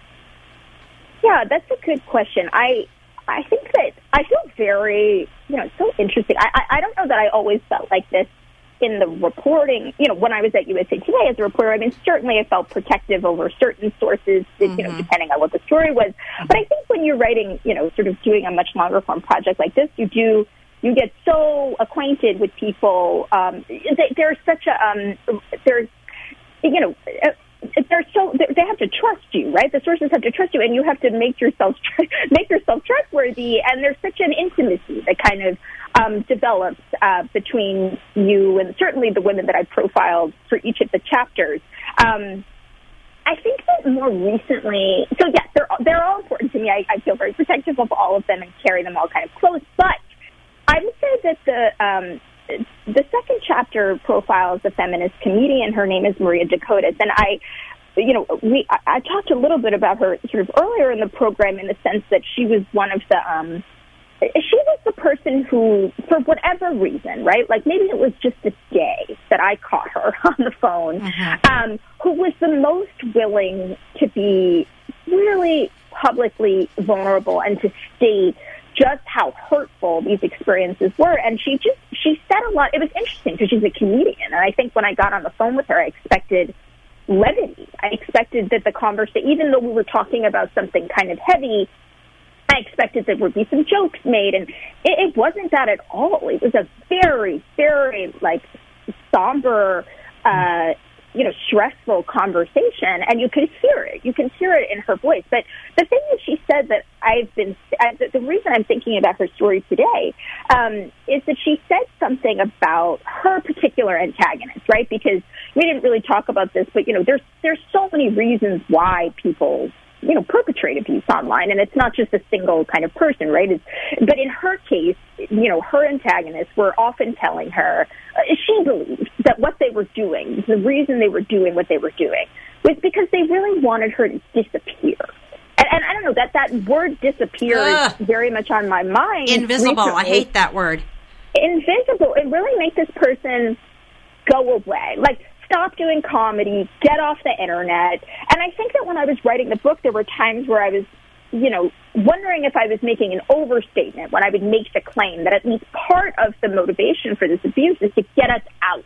Yeah, that's a good question. I I think that I feel very, you know, it's so interesting. I, I, I don't know that I always felt like this in the reporting, you know, when I was at U S A Today as a reporter. I mean, certainly I felt protective over certain sources, mm-hmm. you know, depending on what the story was. But I think when you're writing, you know, sort of doing a much longer form project like this, you do, you get so acquainted with people. Um, they, there's such a, um, there's, you know, uh, they're so they have to trust you, right? The sources have to trust you, and you have to make yourself make yourself trustworthy. And there's such an intimacy that kind of um, develops uh, between you and certainly the women that I profiled for each of the chapters. Um, I think that more recently, so yes, they're they're all important to me. I, I feel very protective of all of them and carry them all kind of close. But I would say that the um, the second chapter profiles a feminist comedian. Her name is Maria Dakotas, and I, you know, we I, I talked a little bit about her sort of earlier in the program in the sense that she was one of the, um, she was the person who, for whatever reason, right, like maybe it was just a day that I caught her on the phone, mm-hmm. um, who was the most willing to be really publicly vulnerable and to state just how hurtful these experiences were. And she just, she said a lot. It was interesting because she's a comedian. And I think when I got on the phone with her, I expected levity. I expected that the conversation, even though we were talking about something kind of heavy, I expected there would be some jokes made. And it, it wasn't that at all. It was a very, very, like, somber, uh, you know, stressful conversation, and you could hear it. You can hear it in her voice. But the thing that she said that I've been, uh, the, the reason I'm thinking about her story today um, is that she said something about her particular antagonist, right? Because we didn't really talk about this, but, you know, there's there's so many reasons why people, you know, perpetrate abuse online, and it's not just a single kind of person, right? It's, but in her case, you know, her antagonists were often telling her, uh, she believed that what they were doing, the reason they were doing what they were doing, was because they really wanted her to disappear. And, and I don't know, that, that word disappear Ugh. is very much on my mind. Invisible. Recently. I hate that word. Invisible. And really make this person go away. Like, stop doing comedy, get off the internet. And I think that when I was writing the book, there were times where I was, you know, wondering if I was making an overstatement when I would make the claim that at least part of the motivation for this abuse is to get us out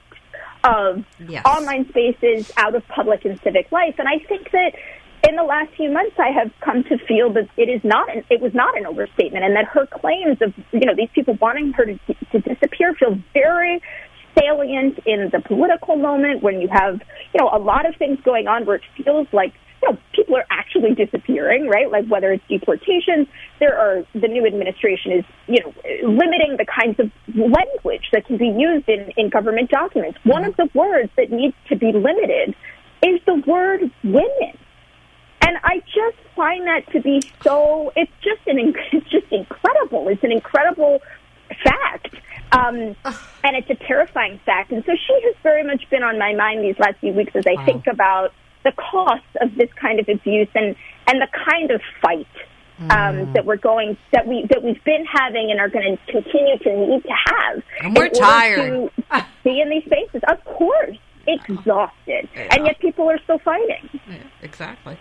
of yes. online spaces, out of public and civic life. And I think that in the last few months, I have come to feel that it is not, an, it was not an overstatement, and that her claims of, you know, these people wanting her to, to disappear feel very salient in the political moment when you have, you know, a lot of things going on where it feels like, you know, people are actually disappearing, right? Like whether it's deportations, there are, the new administration is, you know, limiting the kinds of language that can be used in, in government documents. Mm-hmm. One of the words that needs to be limited is the word women. And I just find that to be so, it's just an, it's just incredible. It's an incredible fact. Um, and it's a terrifying fact. And so she has very much been on my mind these last few weeks as I wow. think about the costs of this kind of abuse and, and the kind of fight um, mm. that we're going, that, we, that we've been having and are going to continue to need to have. And we're tired. To be in these spaces. Of course. Exhausted. Yeah. And yet people are still fighting. Yeah, exactly.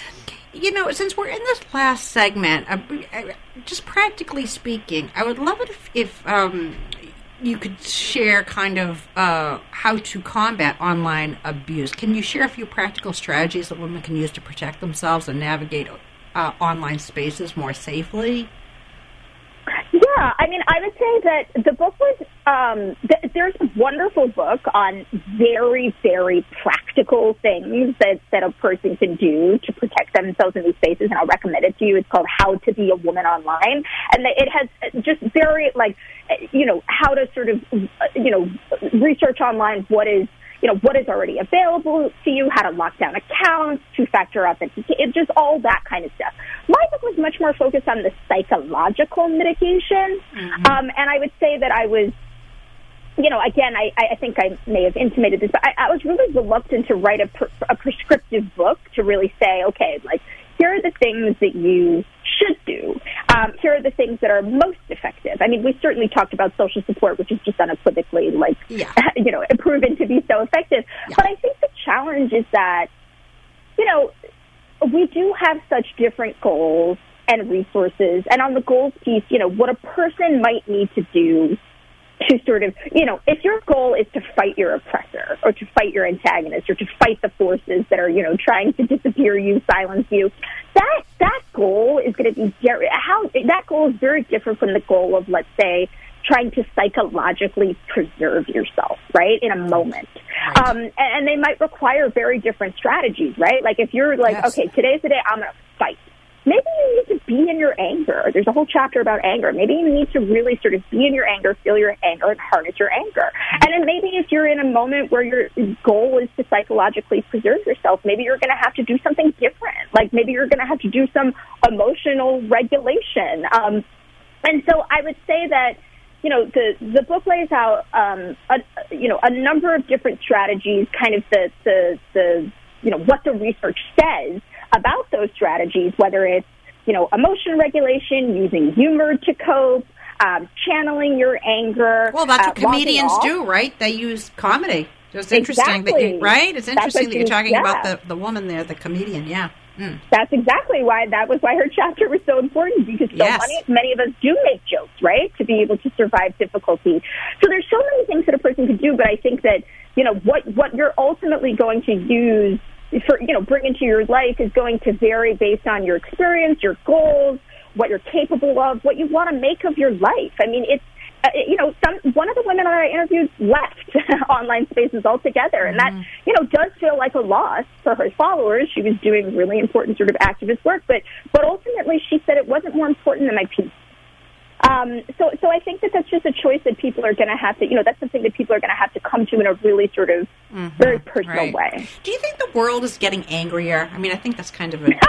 You know, since we're in this last segment, uh, just practically speaking, I would love it if, if um, you could share kind of uh, how to combat online abuse. Can you share a few practical strategies that women can use to protect themselves and navigate uh, online spaces more safely? Yeah, I mean, I would say that the book was, um, th- there's a wonderful book on very, very practical things that, that a person can do to protect themselves in these spaces, and I'll recommend it to you. It's called How to Be a Woman Online, and it has just very, like, you know, how to sort of, you know, research online what is, you know, what is already available to you, how to lock down accounts, two-factor authentication, just all that kind of stuff. My book was much more focused on the psychological mitigation, mm-hmm. um, and I would say that I was, you know, again, I, I think I may have intimated this, but I, I was really reluctant to write a, pr- a prescriptive book to really say, okay, like, here are the things that you should do. Um, here are the things that are most effective. I mean, we certainly talked about social support, which is just unequivocally, like, yeah. you know, proven to be so effective. Yeah. But I think the challenge is that, you know, we do have such different goals and resources. And on the goals piece, you know, what a person might need to do to sort of, you know, if your goal is to fight your oppressor or to fight your antagonist or to fight the forces that are, you know, trying to disappear you, silence you, that that goal is going to be, how that goal is very different from the goal of, let's say, trying to psychologically preserve yourself, right, in a moment. Right. Um, and, and they might require very different strategies, right? Like if you're like, yes. okay, today's the day I'm going to fight. Maybe you need to be in your anger. There's a whole chapter about anger. Maybe you need to really sort of be in your anger, feel your anger, and harness your anger. And then maybe if you're in a moment where your goal is to psychologically preserve yourself, maybe you're going to have to do something different. Like maybe you're going to have to do some emotional regulation. Um, and so I would say that, you know, the, the book lays out, um, a, you know, a number of different strategies, kind of the, the, the, you know, what the research says about those strategies, whether it's, you know, emotion regulation, using humor to cope, um, channeling your anger. Well, that's what uh, comedians do, right? They use comedy. It's interesting, exactly. that you, right? It's interesting that you're talking yeah. about the, the woman there, the comedian, yeah. Mm. That's exactly why, that was why her chapter was so important, because so yes. many, many of us do make jokes, right, to be able to survive difficulty. So there's so many things that a person could do, but I think that, you know, what, what you're ultimately going to use for, you know, bring into your life is going to vary based on your experience, your goals, what you're capable of, what you want to make of your life. I mean, it's, uh, you know, some, one of the women that I interviewed left online spaces altogether, and that, you know, does feel like a loss for her followers. She was doing really important sort of activist work, but, but ultimately she said it wasn't more important than my peace. Um, so, so I think that that's just a choice that people are going to have to, you know, that's something that people are going to have to come to in a really sort of mm-hmm. very personal right. way. Do you think the world is getting angrier? I mean, I think that's kind of a, you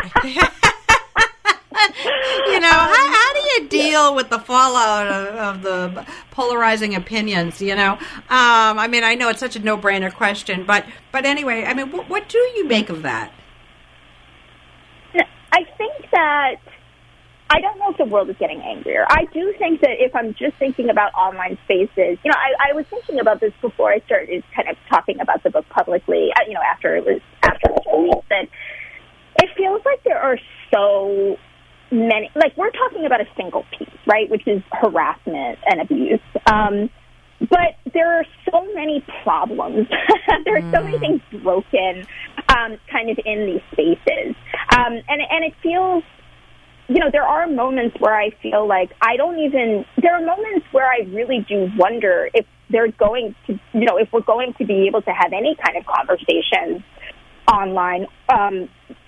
know, um, how, how do you deal yeah. with the fallout of, of the polarizing opinions, you know? Um, I mean, I know it's such a no-brainer question, but, but anyway, I mean, what, what do you make of that? I think that I don't know if the world is getting angrier. I do think that if I'm just thinking about online spaces, you know, I, I was thinking about this before I started kind of talking about the book publicly, you know, after it was, after it was released, that it feels like there are so many, like we're talking about a single piece, right, which is harassment and abuse. Um, but there are so many problems. There are so many things broken um, kind of in these spaces. Um, and, and it feels, you know, there are moments where I feel like I don't even, there are moments where I really do wonder if they're going to, you know, if we're going to be able to have any kind of conversations online, um,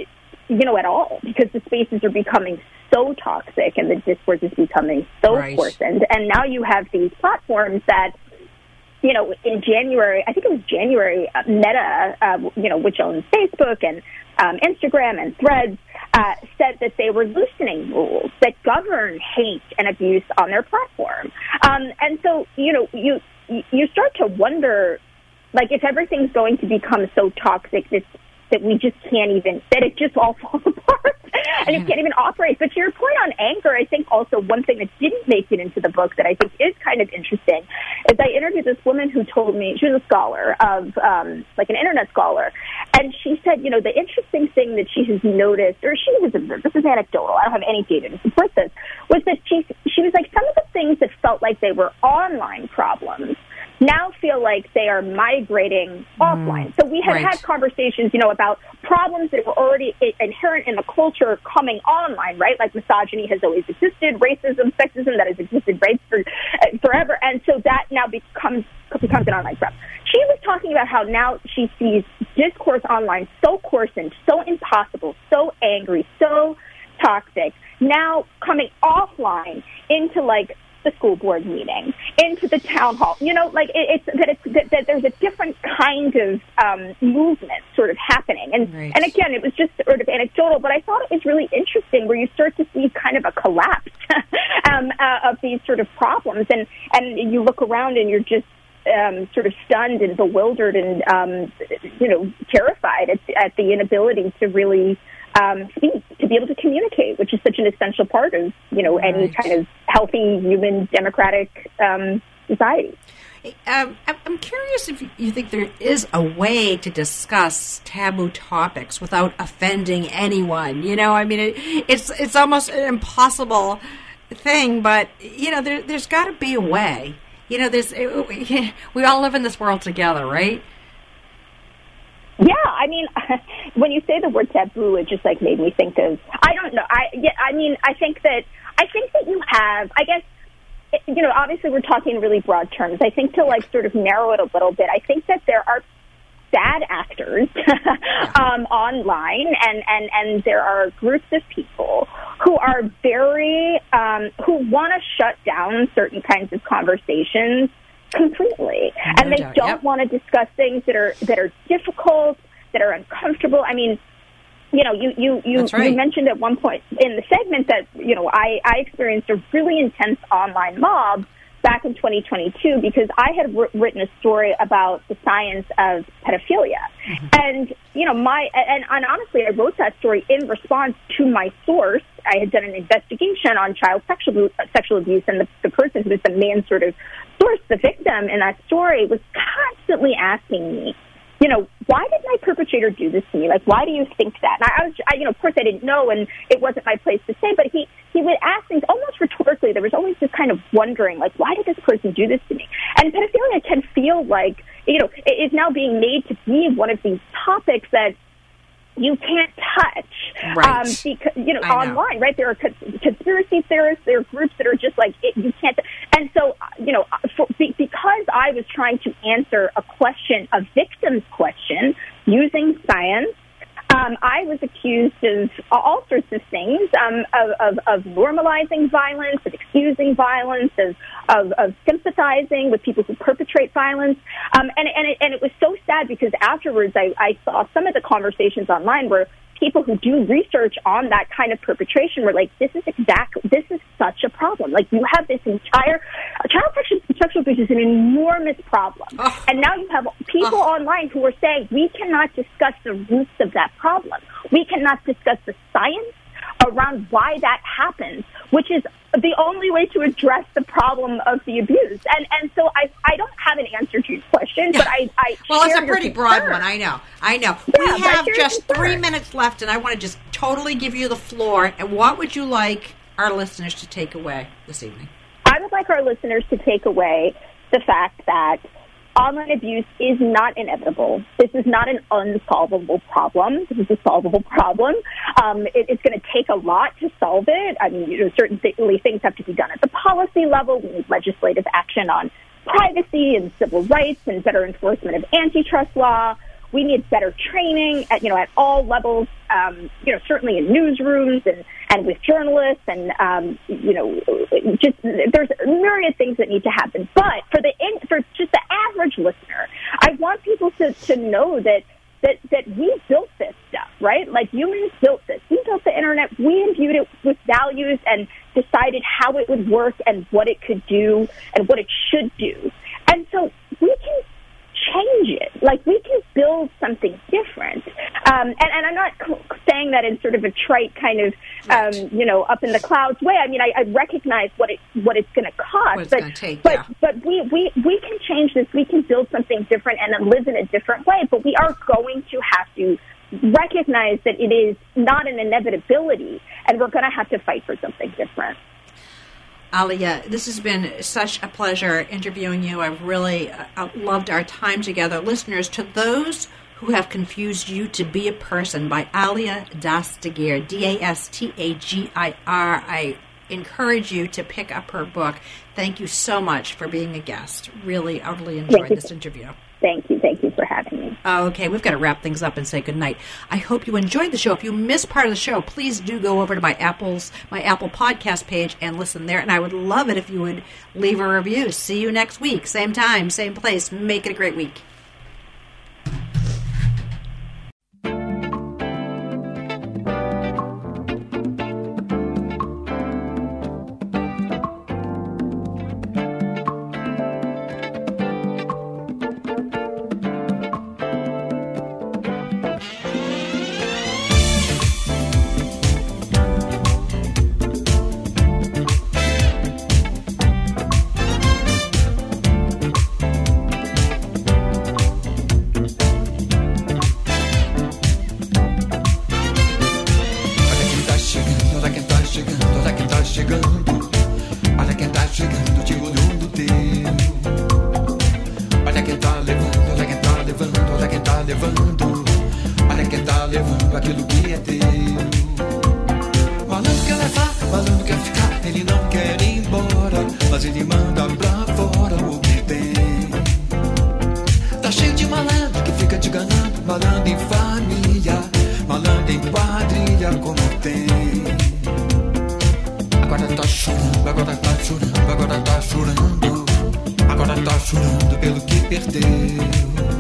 you know, at all, because the spaces are becoming so toxic and the discourse is becoming so right. coarsened. And now you have these platforms that, you know, in January, I think it was January, uh, Meta, uh, you know, which owns Facebook and um, Instagram and Threads, uh, said that they were loosening rules that govern hate and abuse on their platform. Um, and so, you know, you you start to wonder, like, if everything's going to become so toxic that, that we just can't even, that it just all falls apart and you can't even operate. But to your point on anger, I think also one thing that didn't make it into the book that I think is kind of interesting is I interviewed this woman who told me, she was a scholar of, um, like an internet scholar, and she said, you know, the interesting thing that she has noticed, or she was, this is anecdotal, I don't have any data to support this, was that she, she was like, some of the things that felt like they were online problems now feel like they are migrating mm, offline. So we have right. had conversations, you know, about problems that were already inherent in the culture coming online, right? Like misogyny has always existed, racism, sexism that has existed right for, uh, forever. And so that now becomes becomes an online problem. She was talking about how now she sees discourse online so coarsened, so impossible, so angry, so toxic, now coming offline into like the school board meeting, into the town hall, you know, like it, it's that it's that, that there's a different kind of um, movement sort of happening. And right. and again, it was just sort of anecdotal, but I thought it was really interesting where you start to see kind of a collapse um, uh, of these sort of problems. And, and you look around and you're just, uh, um, sort of stunned and bewildered and, um, you know, terrified at, at the inability to really um, speak, to be able to communicate, which is such an essential part of, you know, right. any kind of healthy, human, democratic um, society. Um, I'm curious if you think there is a way to discuss taboo topics without offending anyone. You know, I mean, it, it's it's almost an impossible thing, but, you know, there, there's got to be a way. You know, there's it, we all live in this world together, right? Yeah, I mean, when you say the word taboo, it just, like, made me think of, I don't know, I, yeah, I mean, I think that, I think that you have, I guess, you know, obviously we're talking in really broad terms. I think to, like, sort of narrow it a little bit, I think that there are bad actors um, online, and, and, and there are groups of people who are very, um, who want to shut down certain kinds of conversations completely. No and they doubt. don't yep. want to discuss things that are, that are difficult, that are uncomfortable. I mean, you know, you, you, you, right. you mentioned at one point in the segment that, you know, I, I experienced a really intense online mob back in twenty twenty-two because I had w- written a story about the science of pedophilia. Mm-hmm. And, you know, my, and, and honestly, I wrote that story in response to my source. I had done an investigation on child sexual, sexual abuse, and the, the person who was the main sort of source, the victim in that story, was constantly asking me, you know, why did my perpetrator do this to me? Like, why do you think that? And I, I was, I, you know, of course I didn't know, and it wasn't my place to say, but he, he would ask things almost rhetorically. There was always this kind of wondering, like, why did this person do this to me? And pedophilia can feel like, you know, it is now being made to be one of these topics that you can't touch, right. um, because, you know, I online, know. right? There are conspiracy theorists, there are groups that are just like, it, you can't. And so, you know, for, because I was trying to answer a question, a victim's question, using science, um, I was accused of all sorts of things, um, of, of, of normalizing violence, of excusing violence, of, of, of sympathizing with people who perpetrate violence. Um, and, and, it, and it was so sad because afterwards I, I saw some of the conversations online where people who do research on that kind of perpetration were like, this is exact, this is such a problem. Like, you have this entire, child sexual, sexual abuse is an enormous problem. Oh. And now you have people oh. online who are saying, we cannot discuss the roots of that problem. We cannot discuss the science around why that happens, which is the only way to address the problem of the abuse. And and so I I don't have an answer to your question, but I, I well, it's a pretty broad one. I know, I know. Yeah, we have just three minutes left, and I want to just totally give you the floor. And what would you like our listeners to take away this evening? I would like our listeners to take away the fact that online abuse is not inevitable. This is not an unsolvable problem. This is a solvable problem. Um, it, it's going to take a lot to solve it. I mean, you know, certainly things have to be done at the policy level. We need legislative action on privacy and civil rights and better enforcement of antitrust law. We need better training at, you know, at all levels, um, you know, certainly in newsrooms and, and with journalists and, um, you know, just there's myriad things that need to happen. But for the for just the average listener, I want people to, to know that, that, that we built this stuff, right? Like, humans built this. We built the Internet. We imbued it with values and decided how it would work and what it could do and what it should do. And so we can change it. Like, we can build something different. Um, and, and I'm not saying that in sort of a trite kind of, um, you know, up in the clouds way. I mean, I, I recognize what it what it's going to cost. What it's but gonna take, but, yeah. but we, we, we can change this. We can build something different and then live in a different way. But we are going to have to recognize that it is not an inevitability, and we're going to have to fight for something different. Alia, this has been such a pleasure interviewing you. I've really uh, loved our time together. Listeners, to those who have confused you to be a person, by Alia Dastagir, D A S T A G I R. I encourage you to pick up her book. Thank you so much for being a guest. Really, utterly enjoyed this interview. Thank you. Thank you for having me. Okay, we've got to wrap things up and say goodnight. I hope you enjoyed the show. If you missed part of the show, please do go over to my Apple's my Apple podcast page and listen there. And I would love it if you would leave a review. See you next week. Same time, same place. Make it a great week. querendo aquilo que é teu. Malandro quer levar, malandro quer ficar, ele não quer ir embora, mas ele manda pra fora o que tem. Tá cheio de malandro que fica te enganando, malandro em família, malandro em quadrilha como tem. Agora tá chorando, agora tá chorando, agora tá chorando, agora tá chorando pelo que perdeu.